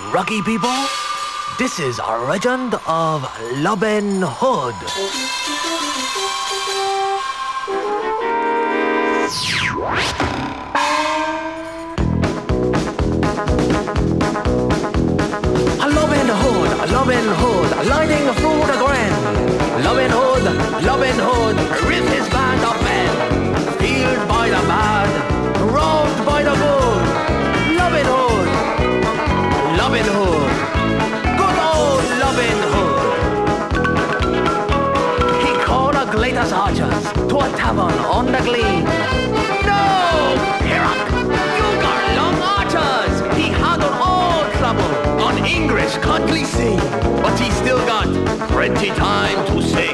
Rocky people, this is a legend of Robin Hood. Robin Hood, lighting through the glen. Robin Hood, with his band of men. Feared by the bad, robbed by the good. Robin Hood, good old Robin Hood. He called the greatest archers to a tavern on the Glen. No, Pirrock, you got long archers. He handled all trouble on English country sea, but he still got plenty time to say.